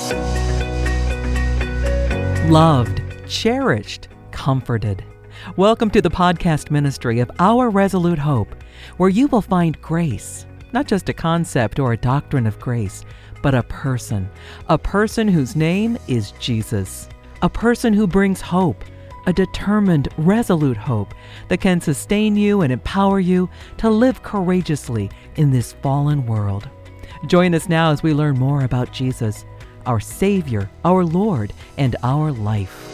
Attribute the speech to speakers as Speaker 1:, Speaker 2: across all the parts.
Speaker 1: Loved, cherished, comforted. Welcome to the podcast ministry of Our Resolute Hope, where you will find grace, not just a concept or a doctrine of grace, but a person whose name is Jesus, a person who brings hope, a determined, resolute hope that can sustain you and empower you to live courageously in this fallen world. Join us now as we learn more about Jesus, our Savior, our Lord, and our life.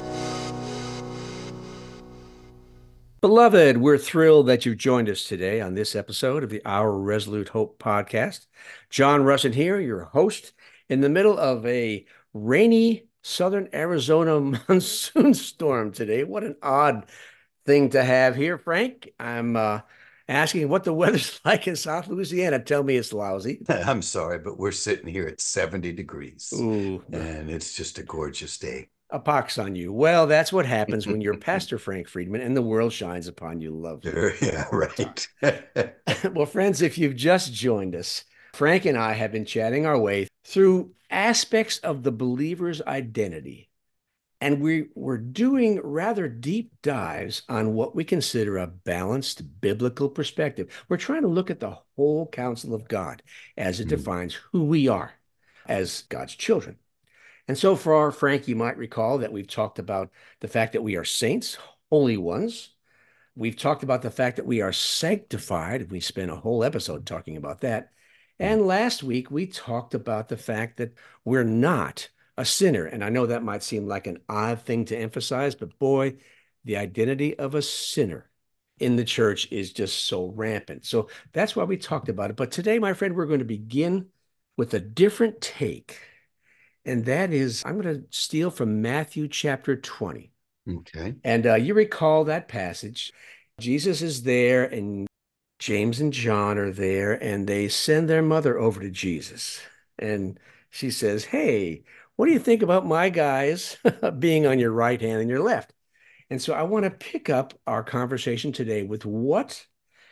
Speaker 2: Beloved, we're thrilled that you've joined us today on this episode of the Our Resolute Hope podcast. John Russin here, your host, in the middle of a rainy southern Arizona monsoon storm today. What an odd thing to have here, Frank. I'm asking what the weather's like in South Louisiana. Tell me it's lousy.
Speaker 3: I'm sorry, but we're sitting here at 70 degrees.
Speaker 2: Ooh.
Speaker 3: And it's just a gorgeous day.
Speaker 2: A pox on you. Well, that's what happens when you're Pastor Frank Friedman and the world shines upon you. Lovely.
Speaker 3: Yeah, right.
Speaker 2: Well, friends, if you've just joined us, Frank and I have been chatting our way through aspects of the believer's identity. And we're doing rather deep dives on what we consider a balanced biblical perspective. We're trying to look at the whole counsel of God as it defines who we are as God's children. And so far, Frank, you might recall that we've talked about the fact that we are saints, holy ones. We've talked about the fact that we are sanctified. We spent a whole episode talking about that. And last week, we talked about the fact that we're not a sinner. And I know that might seem like an odd thing to emphasize, but boy, the identity of a sinner in the church is just so rampant. So that's why we talked about it. But today, my friend, we're going to begin with a different take. And that is, I'm going to steal from Matthew chapter 20.
Speaker 3: Okay.
Speaker 2: And you recall that passage. Jesus is there, and James and John are there, and they send their mother over to Jesus. And she says, hey, what do you think about my guys being on your right hand and your left? And so I want to pick up our conversation today with what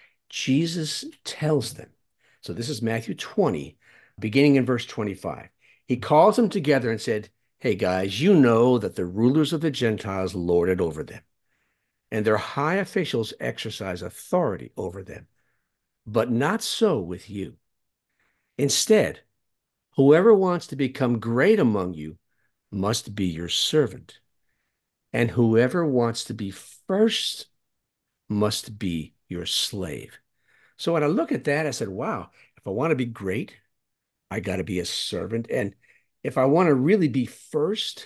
Speaker 2: Jesus tells them. So this is Matthew 20, beginning in verse 25. He calls them together and said, hey guys, you know that the rulers of the Gentiles lord it over them, and their high officials exercise authority over them. But not so with you. Instead, whoever wants to become great among you must be your servant, and whoever wants to be first must be your slave. So when I look at that, I said, wow, if I want to be great, I got to be a servant. And if I want to really be first,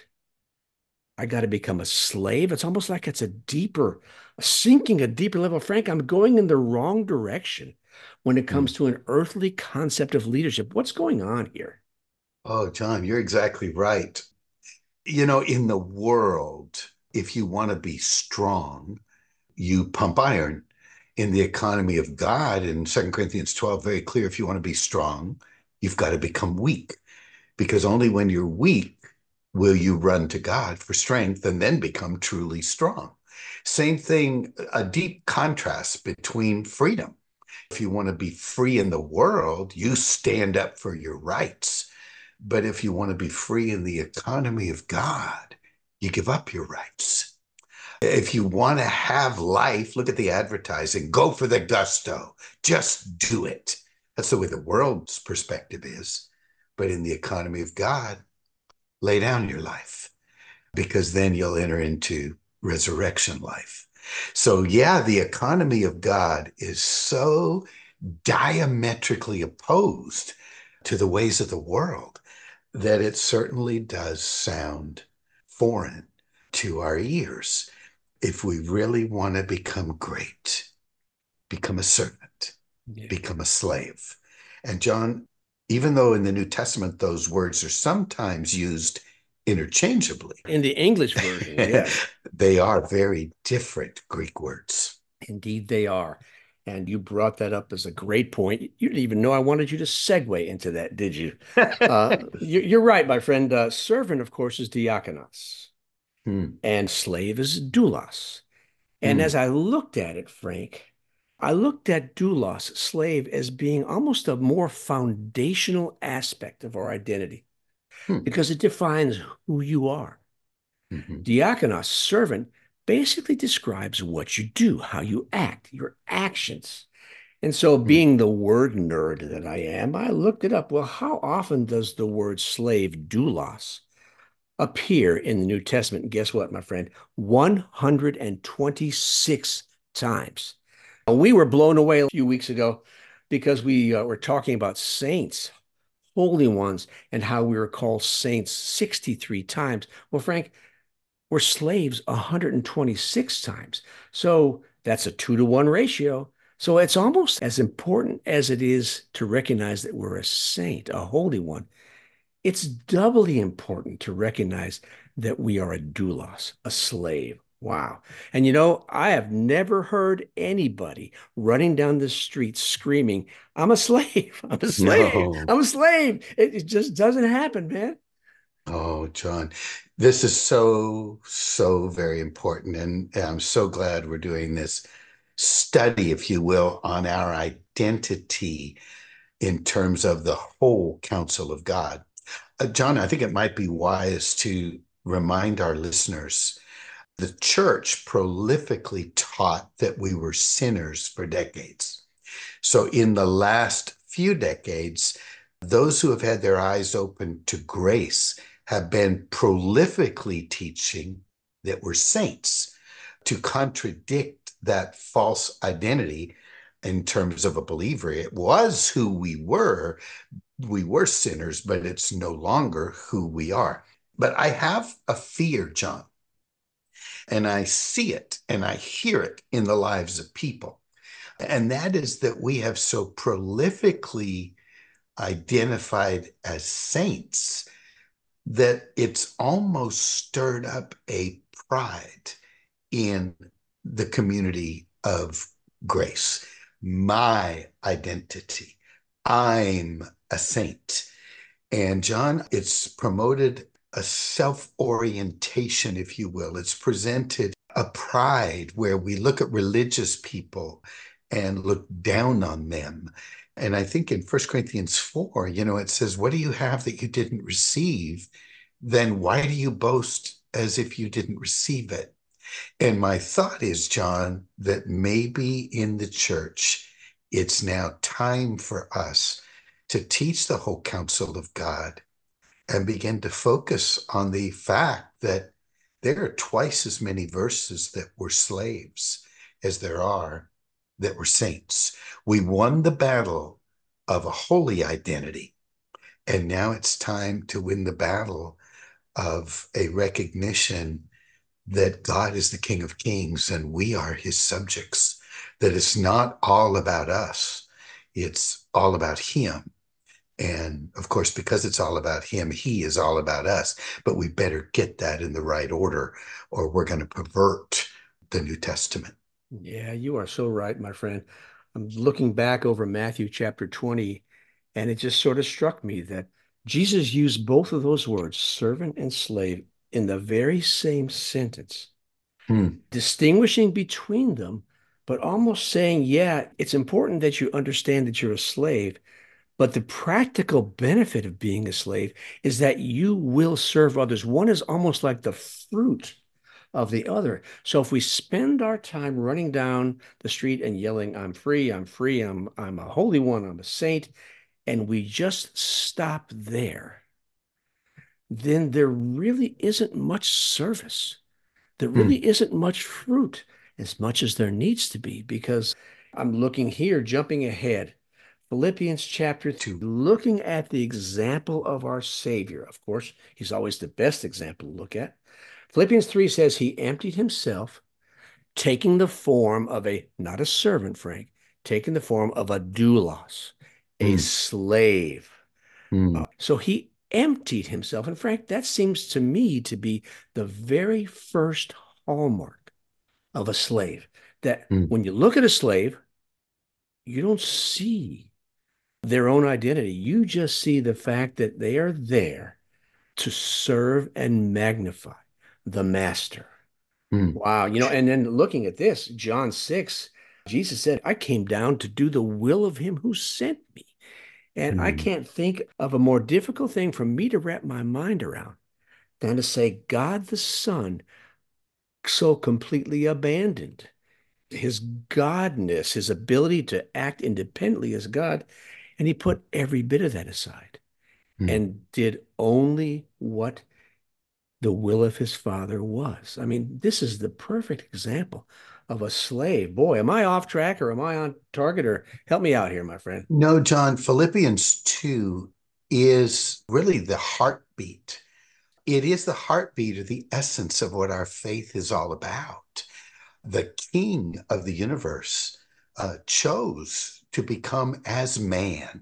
Speaker 2: I got to become a slave. It's almost like it's sinking a deeper level. Frank, I'm going in the wrong direction when it comes to an earthly concept of leadership. What's going on here?
Speaker 3: Oh, John, you're exactly right. You know, in the world, if you want to be strong, you pump iron. In the economy of God, in 2 Corinthians 12, very clear, if you want to be strong, you've got to become weak, because only when you're weak will you run to God for strength and then become truly strong. Same thing, a deep contrast between freedom. If you want to be free in the world, you stand up for your rights. But if you want to be free in the economy of God, you give up your rights. If you want to have life, look at the advertising, go for the gusto, just do it. That's the way the world's perspective is. But in the economy of God, lay down your life, because then you'll enter into resurrection life. So yeah, the economy of God is so diametrically opposed to the ways of the world that it certainly does sound foreign to our ears. If we really want to become great, become a servant, become a slave. And John, even though in the New Testament those words are sometimes used interchangeably,
Speaker 2: in the English version, yes,
Speaker 3: they are very different Greek words.
Speaker 2: Indeed, they are. And you brought that up as a great point. You didn't even know I wanted you to segue into that, did you? You're right, my friend. Servant, of course, is diakonos, and slave is doulos. And as I looked at it, Frank, I looked at doulos, slave, as being almost a more foundational aspect of our identity.
Speaker 3: Hmm.
Speaker 2: because it defines who you are.
Speaker 3: Mhm.
Speaker 2: Diakonos, servant, basically describes what you do, how you act, your actions. And so,
Speaker 3: Hmm.
Speaker 2: being the word nerd that I am, I looked it up. Well, how often does the word slave, doulos, appear in the New Testament? And guess what, my friend? 126 times. We were blown away a few weeks ago because we were talking about saints, holy ones, and how we were called saints 63 times. Well, Frank, we're slaves 126 times. So that's a 2-to-1 ratio. So it's almost as important as it is to recognize that we're a saint, a holy one. It's doubly important to recognize that we are a doulos, a slave. Wow. And I have never heard anybody running down the street screaming, I'm a slave. I'm a slave.
Speaker 3: No.
Speaker 2: I'm a slave. It just doesn't happen, man.
Speaker 3: Oh, John, this is so, so very important. And I'm so glad we're doing this study, if you will, on our identity in terms of the whole counsel of God. John, I think it might be wise to remind our listeners the church prolifically taught that we were sinners for decades. So, in the last few decades, those who have had their eyes open to grace have been prolifically teaching that we're saints to contradict that false identity in terms of a believer. It was who we were. We were sinners, but it's no longer who we are. But I have a fear, John, and I see it and I hear it in the lives of people. And that is that we have so prolifically identified as saints that it's almost stirred up a pride in the community of grace. My identity. I'm a saint. And John, it's promoted a self orientation, if you will. It's presented a pride where we look at religious people and look down on them. And I think in 1 Corinthians 4, it says, what do you have that you didn't receive? Then why do you boast as if you didn't receive it? And my thought is, John, that maybe in the church, it's now time for us to teach the whole counsel of God and begin to focus on the fact that there are twice as many verses that were slaves as there are that were saints. We won the battle of a holy identity, and now it's time to win the battle of a recognition that God is the King of Kings and we are his subjects, that it's not all about us, it's all about him. And of course, because it's all about him, he is all about us. But we better get that in the right order, or we're going to pervert the New Testament.
Speaker 2: Yeah, you are so right, my friend. I'm looking back over Matthew chapter 20, and it just sort of struck me that Jesus used both of those words, servant and slave, in the very same sentence,
Speaker 3: Hmm.
Speaker 2: distinguishing between them, but almost saying, yeah, it's important that you understand that you're a slave, but the practical benefit of being a slave is that you will serve others. One is almost like the fruit of the other. So if we spend our time running down the street and yelling, I'm free, I'm free, I'm a holy one, I'm a saint, and we just stop there, then there really isn't much service. There
Speaker 3: Hmm.
Speaker 2: really isn't much fruit as much as there needs to be, because I'm looking here, jumping ahead. Philippians chapter 2, looking at the example of our Savior. Of course, he's always the best example to look at. Philippians 3 says he emptied himself, taking the form of not a servant, Frank, taking the form of a doulos, a
Speaker 3: Hmm.
Speaker 2: slave.
Speaker 3: Hmm.
Speaker 2: So he emptied himself. And Frank, that seems to me to be the very first hallmark of a slave. That
Speaker 3: Hmm.
Speaker 2: when you look at a slave, you don't see their own identity. You just see the fact that they are there to serve and magnify the master.
Speaker 3: Hmm.
Speaker 2: Wow. And then looking at this, John 6, Jesus said, I came down to do the will of him who sent me. And I
Speaker 3: Mm.
Speaker 2: can't think of a more difficult thing for me to wrap my mind around than to say God the Son so completely abandoned his godness, his ability to act independently as God, and he put every bit of that aside
Speaker 3: Mm.
Speaker 2: and did only what the will of his father was. I mean, this is the perfect example of a slave. Boy, am I off track or am I on target or help me out here, my friend?
Speaker 3: No, John, Philippians 2 is really the heartbeat. It is the heartbeat or the essence of what our faith is all about. The King of the universe chose to become as man,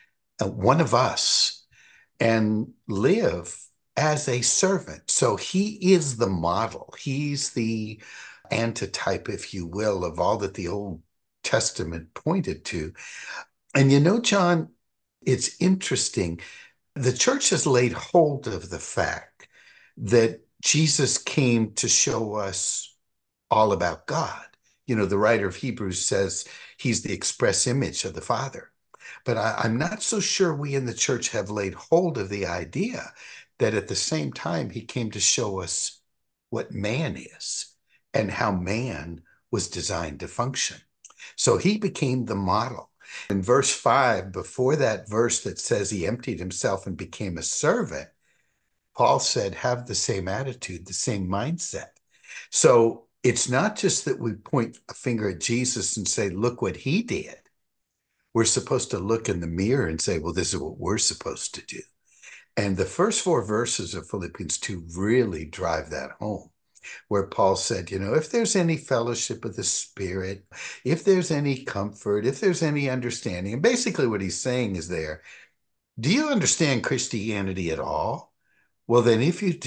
Speaker 3: one of us, and live as a servant. So he is the model. He's the antitype, if you will, of all that the Old Testament pointed to. And you know, John, it's interesting. The church has laid hold of the fact that Jesus came to show us all about God. You know, the writer of Hebrews says he's the express image of the Father. But I'm not so sure we in the church have laid hold of the idea that at the same time he came to show us what man is and how man was designed to function. So he became the model. In verse 5, before that verse that says he emptied himself and became a servant, Paul said, have the same attitude, the same mindset. So it's not just that we point a finger at Jesus and say, look what he did. We're supposed to look in the mirror and say, well, this is what we're supposed to do. And the first four verses of Philippians 2 really drive that home, where Paul said, you know, if there's any fellowship of the Spirit, if there's any comfort, if there's any understanding, and basically what he's saying is there, do you understand Christianity at all? Well, then if you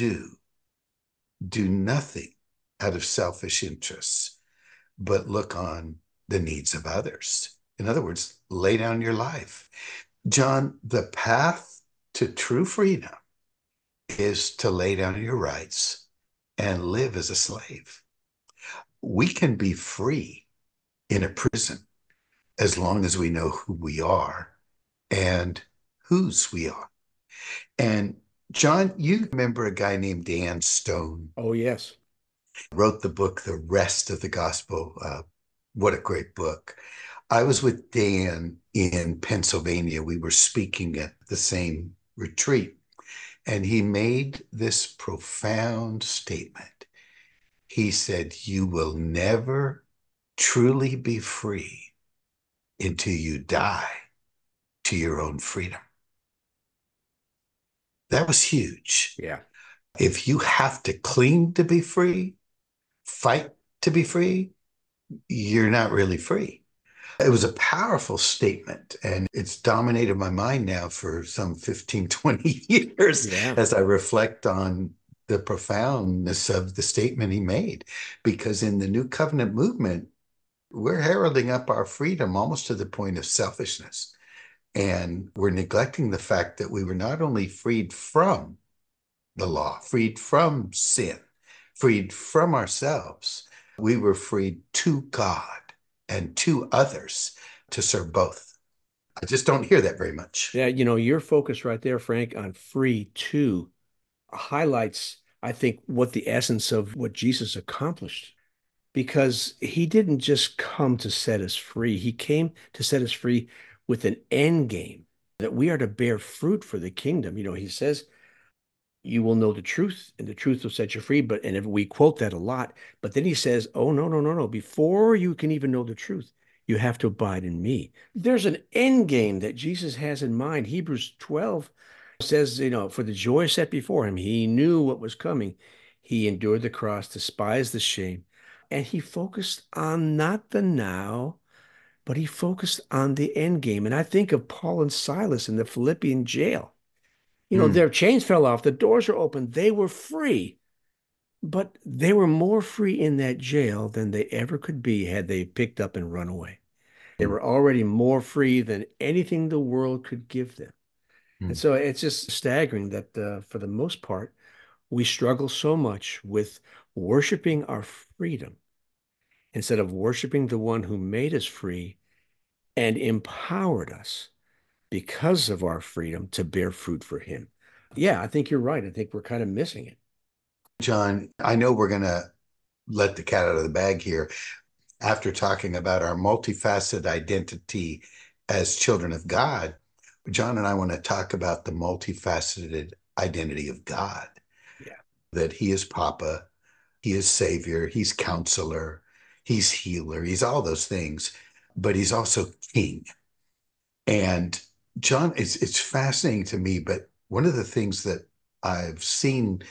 Speaker 3: do nothing out of selfish interests, but look on the needs of others. In other words, lay down your life. John, the path to true freedom is to lay down your rights and live as a slave. We can be free in a prison as long as we know who we are and whose we are. And John, you remember a guy named Dan Stone,
Speaker 2: Oh, yes.
Speaker 3: wrote the book, The Rest of the Gospel. What a great book. I was with Dan in Pennsylvania. We were speaking at the same retreat, and he made this profound statement. He said, you will never truly be free until you die to your own freedom. That was huge.
Speaker 2: Yeah.
Speaker 3: If you have to cling to be free, fight to be free, you're not really free. It was a powerful statement, and it's dominated my mind now for some 15, 20 years
Speaker 2: Yeah.
Speaker 3: as I reflect on the profoundness of the statement he made. Because in the New Covenant movement, we're heralding up our freedom almost to the point of selfishness. And we're neglecting the fact that we were not only freed from the law, freed from sin, freed from ourselves, we were freed to God and to others to serve both. I just don't hear that very much.
Speaker 2: Yeah, your focus right there, Frank, on free too highlights, I think, what the essence of what Jesus accomplished. Because he didn't just come to set us free, he came to set us free with an end game that we are to bear fruit for the kingdom. He says, you will know the truth, and the truth will set you free. But, and if we quote that a lot, but then he says, oh, no, no, no, no. Before you can even know the truth, you have to abide in me. There's an end game that Jesus has in mind. Hebrews 12 says, for the joy set before him, he knew what was coming. He endured the cross, despised the shame, and he focused on not the now, but he focused on the end game. And I think of Paul and Silas in the Philippian jail.
Speaker 3: Mm,
Speaker 2: Their chains fell off, the doors are open, they were free, but they were more free in that jail than they ever could be had they picked up and run away. They
Speaker 3: mm,
Speaker 2: were already more free than anything the world could give them. And
Speaker 3: mm,
Speaker 2: so it's just staggering that for the most part, we struggle so much with worshiping our freedom instead of worshiping the one who made us free and empowered us because of our freedom to bear fruit for him. Yeah, I think you're right. I think we're kind of missing it.
Speaker 3: John, I know we're going to let the cat out of the bag here after talking about our multifaceted identity as children of God. John and I want to talk about the multifaceted identity of God,
Speaker 2: Yeah.
Speaker 3: that he is Papa, he is Savior, he's Counselor, he's Healer, he's all those things, but he's also King. And John, it's fascinating to me, but one of the things that I've seen,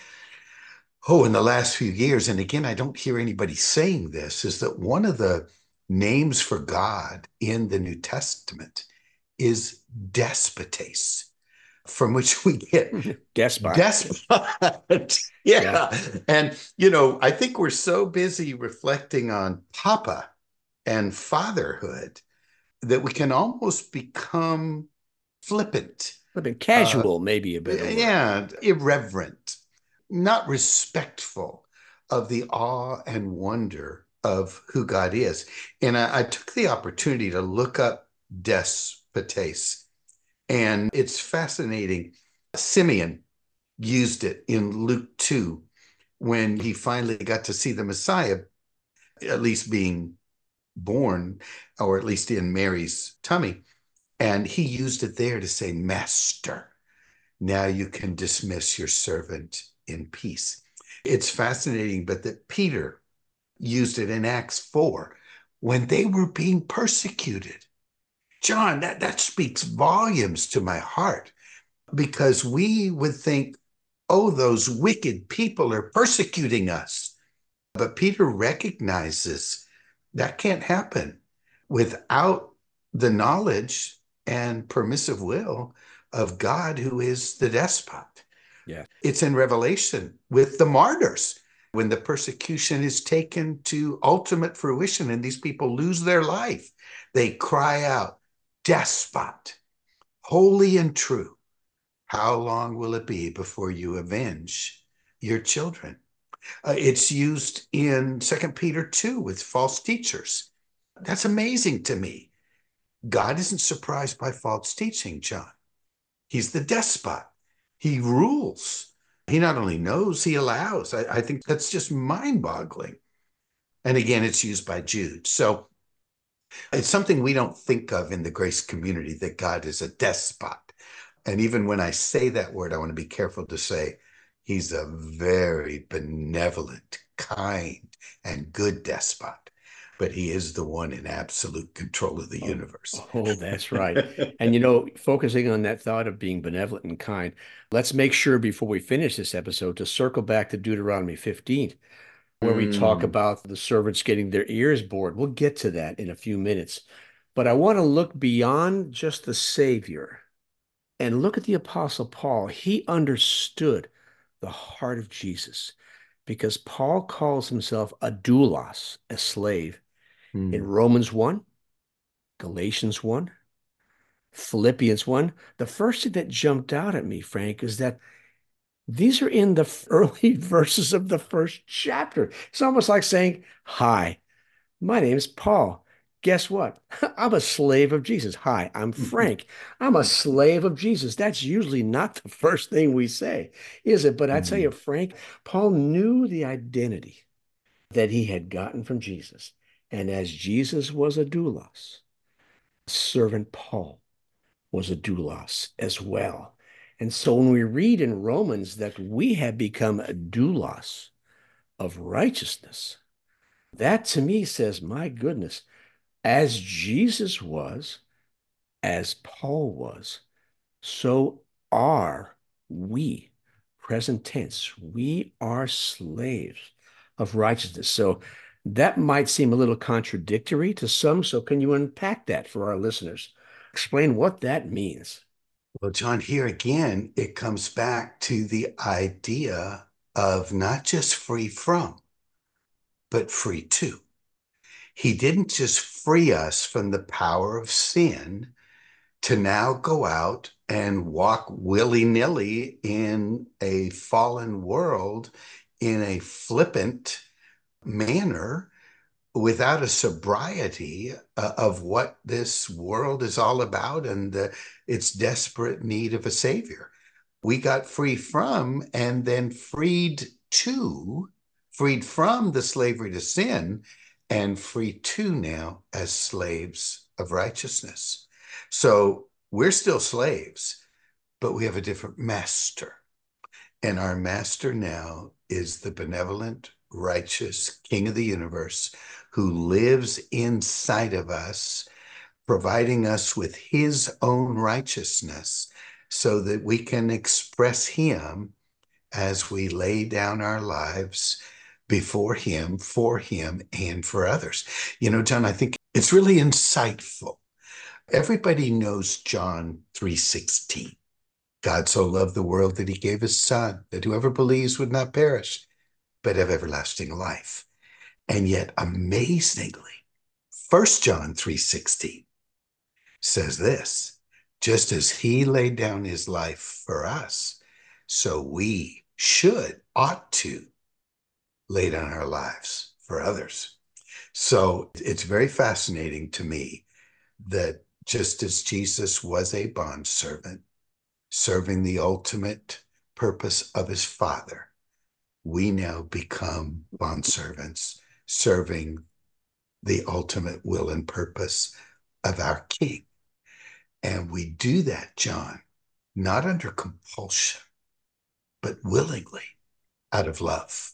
Speaker 3: in the last few years, and again, I don't hear anybody saying this, is that one of the names for God in the New Testament is despotes, from which we get
Speaker 2: Despot.
Speaker 3: despot.
Speaker 2: Yeah.
Speaker 3: Yeah. And, I think we're so busy reflecting on Papa and fatherhood that we can almost become flippant.
Speaker 2: A bit casual, maybe a better word.
Speaker 3: Yeah, irreverent, not respectful of the awe and wonder of who God is. And I took the opportunity to look up despotes, and it's fascinating. Simeon used it in Luke 2 when he finally got to see the Messiah, at least being born, or at least in Mary's tummy. And he used it there to say, Master, now you can dismiss your servant in peace. It's fascinating, but that Peter used it in Acts 4 when they were being persecuted. John, that speaks volumes to my heart, because we would think, oh, those wicked people are persecuting us. But Peter recognizes that can't happen without the knowledge and permissive will of God, who is the despot.
Speaker 2: Yeah.
Speaker 3: It's in Revelation with the martyrs when the persecution is taken to ultimate fruition and these people lose their life. They cry out, Despot, holy and true, how long will it be before you avenge your children? It's used in 2 Peter 2 with false teachers. That's amazing to me. God isn't surprised by false teaching, John. He's the despot. He rules. He not only knows, he allows. I think that's just mind-boggling. And again, it's used by Jude. So it's something we don't think of in the grace community, that God is a despot. And even when I say that word, I want to be careful to say he's a very benevolent, kind, and good despot. But he is the one in absolute control of the universe.
Speaker 2: Oh, that's right. And focusing on that thought of being benevolent and kind, let's make sure before we finish this episode to circle back to Deuteronomy 15, where we talk about the servants getting their ears bored. We'll get to that in a few minutes. But I want to look beyond just the Savior and look at the Apostle Paul. He understood the heart of Jesus, because Paul calls himself a doulos, a slave, in Romans 1, Galatians 1, Philippians 1. The first thing that jumped out at me, Frank, is that these are in the early verses of the first chapter. It's almost like saying, Hi, my name is Paul. Guess what? I'm a slave of Jesus. Hi, I'm Frank. I'm a slave of Jesus. That's usually not the first thing we say, is it? But I tell you, Frank, Paul knew the identity that he had gotten from Jesus. And as Jesus was a doulos, servant Paul was a doulos as well. And so when we read in Romans that we have become a doulos of righteousness, that to me says, my goodness, as Jesus was, as Paul was, so are we, present tense, we are slaves of righteousness. So that might seem a little contradictory to some. So can you unpack that for our listeners? Explain what that means.
Speaker 3: Well, John, here again, it comes back to the idea of not just free from, but free to. He didn't just free us from the power of sin to now go out and walk willy-nilly in a fallen world in a flippant manner. without a sobriety of what this world is all about and its desperate need of a savior. We got free from and then freed from the slavery to sin and free to now as slaves of righteousness. So we're still slaves, but we have a different master. And our master now is the benevolent, righteous King of the universe who lives inside of us, providing us with his own righteousness so that we can express him as we lay down our lives before him, for him, and for others. You know, John, I think it's really insightful. Everybody knows John 3:16. God so loved the world that he gave his son, that whoever believes would not perish, but have everlasting life. And yet, amazingly, 1 John 3:16 says this, just as he laid down his life for us, so we ought to lay down our lives for others. So it's very fascinating to me that just as Jesus was a bondservant, serving the ultimate purpose of his Father, we now become bondservants, serving the ultimate will and purpose of our King. And we do that, John, not under compulsion, but willingly out of love.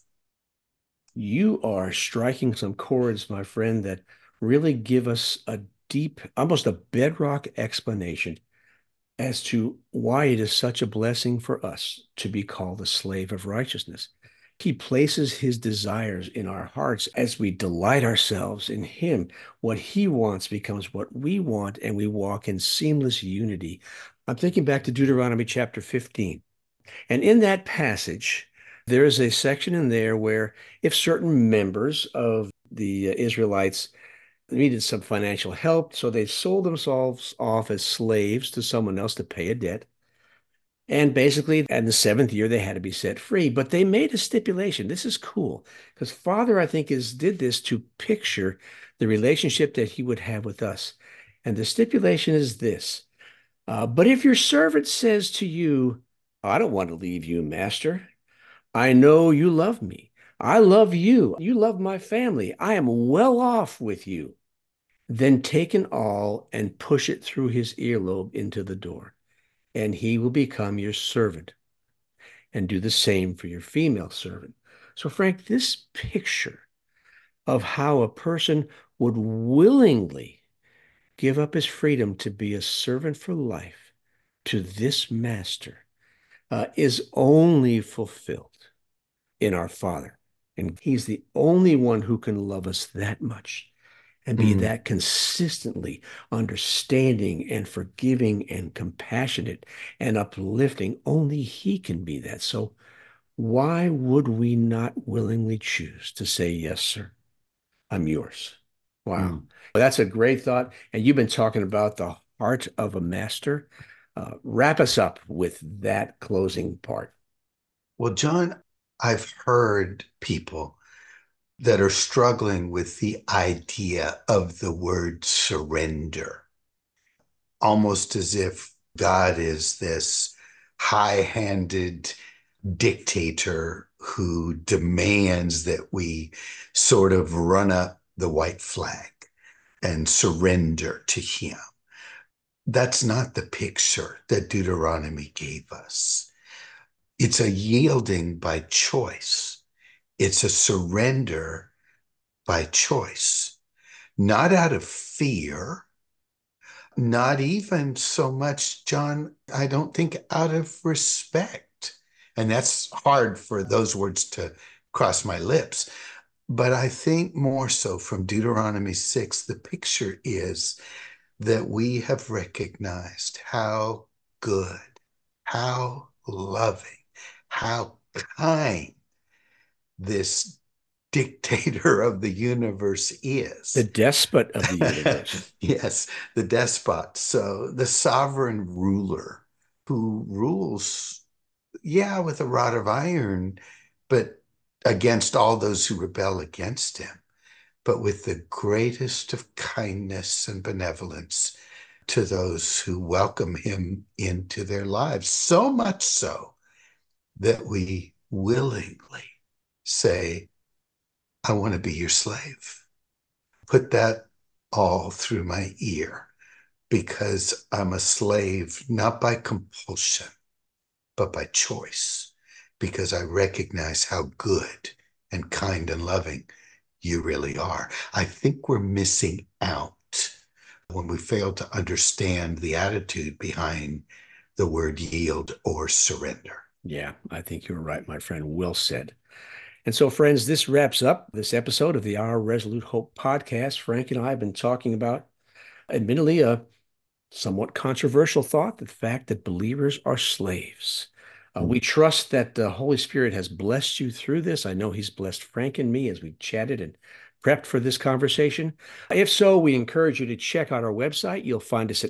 Speaker 2: You are striking some chords, my friend, that really give us a deep, almost a bedrock explanation as to why it is such a blessing for us to be called a slave of righteousness. He places his desires in our hearts as we delight ourselves in him. What he wants becomes what we want, and we walk in seamless unity. I'm thinking back to Deuteronomy chapter 15. And in that passage, there is a section in there where if certain members of the Israelites needed some financial help, so they sold themselves off as slaves to someone else to pay a debt. And basically, in the seventh year, they had to be set free. But they made a stipulation. This is cool because Father, I think, did this to picture the relationship that he would have with us. And the stipulation is this. But if your servant says to you, I don't want to leave you, master. I know you love me. I love you. You love my family. I am well off with you. Then take an awl and push it through his earlobe into the door, and he will become your servant. And do the same for your female servant. So, Frank, this picture of how a person would willingly give up his freedom to be a servant for life to this master is only fulfilled in our Father. And he's the only one who can love us that much and be that consistently understanding and forgiving and compassionate and uplifting. Only he can be that. So why would we not willingly choose to say, yes, sir, I'm yours? Wow. Well, that's a great thought. And you've been talking about the heart of a master. Wrap us up with that closing part.
Speaker 3: Well, John, I've heard people that are struggling with the idea of the word surrender, almost as if God is this high-handed dictator who demands that we sort of run up the white flag and surrender to him. That's not the picture that Deuteronomy gave us. It's a yielding by choice. It's a surrender by choice, not out of fear, not even so much, John, I don't think out of respect. And that's hard for those words to cross my lips. But I think more so from Deuteronomy 6, the picture is that we have recognized how good, how loving, how kind this dictator of the universe is.
Speaker 2: The despot of the universe.
Speaker 3: Yes, the despot. So the sovereign ruler who rules, yeah, with a rod of iron, but against all those who rebel against him. but with the greatest of kindness and benevolence to those who welcome him into their lives. So much so that we willingly say, I want to be your slave. Put that all through my ear, because I'm a slave, not by compulsion, but by choice, because I recognize how good and kind and loving you really are. I think we're missing out when we fail to understand the attitude behind the word yield or surrender.
Speaker 2: Yeah, I think you're right, my friend. Well said. And so, friends, this wraps up this episode of the Our Resolute Hope podcast. Frank and I have been talking about, admittedly, a somewhat controversial thought, the fact that believers are slaves. We trust that the Holy Spirit has blessed you through this. I know he's blessed Frank and me as we chatted and prepped for this conversation. If so, we encourage you to check out our website. You'll find us at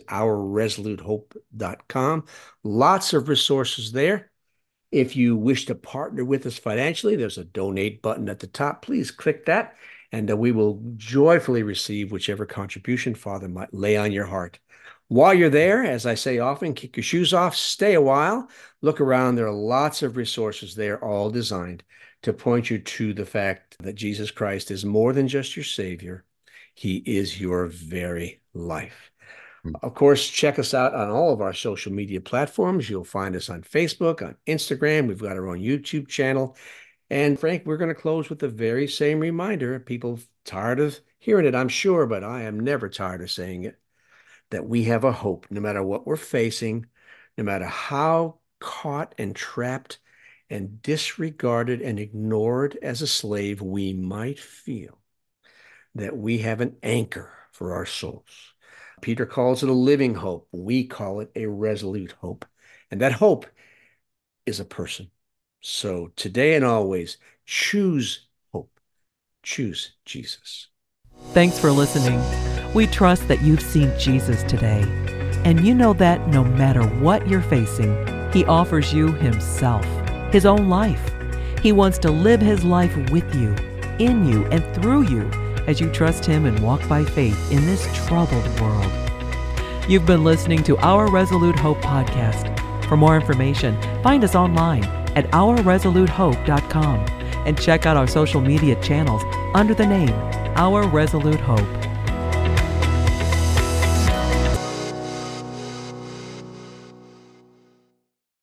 Speaker 2: ourresolutehope.com. Lots of resources there. If you wish to partner with us financially, there's a donate button at the top. Please click that, and we will joyfully receive whichever contribution Father might lay on your heart. While you're there, as I say often, kick your shoes off, stay a while, look around. There are lots of resources there, all designed to point you to the fact that Jesus Christ is more than just your Savior. He is your very life. Of course, check us out on all of our social media platforms. You'll find us on Facebook, on Instagram. We've got our own YouTube channel. And Frank, we're going to close with the very same reminder. People tired of hearing it, I'm sure, but I am never tired of saying it, that we have a hope no matter what we're facing, no matter how caught and trapped and disregarded and ignored as a slave we might feel, that we have an anchor for our souls. Peter calls it a living hope. We call it a resolute hope. And that hope is a person. So today and always, choose hope. Choose Jesus.
Speaker 1: Thanks for listening. We trust that you've seen Jesus today. And you know that no matter what you're facing, he offers you himself, his own life. He wants to live his life with you, in you, and through you as you trust him and walk by faith in this troubled world. You've been listening to Our Resolute Hope podcast. For more information, find us online at ourresolutehope.com and check out our social media channels under the name Our Resolute Hope.